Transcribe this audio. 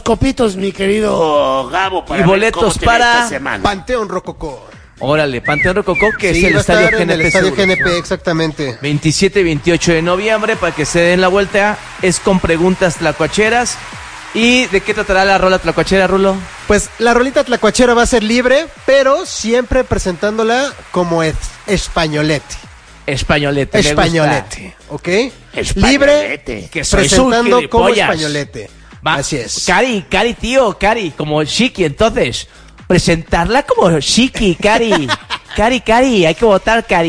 copitos, mi querido Gabo, para y boletos para esta semana. Panteón Rococó. Órale, Panteón Rococó, que Sí, es el va a estadio estar en GNP. el estadio Seguros, GNP, ¿no? exactamente. 27 y 28 de noviembre, para que se den la vuelta. Es con preguntas tlacuacheras. ¿Y de qué tratará la rola tlacuachera, Rulo? Pues la rolita tlacuachera va a ser libre, pero siempre presentándola como españolete. Españolete. me gusta. Españolete, ¿ok? Españolete. Libre, Que soy presentando un como gilipollas. españolete. Va, Así es. Cari, tío, Cari, como Shiki, entonces. Presentarla como Shiki, Cari. Cari, hay que votar, Cari.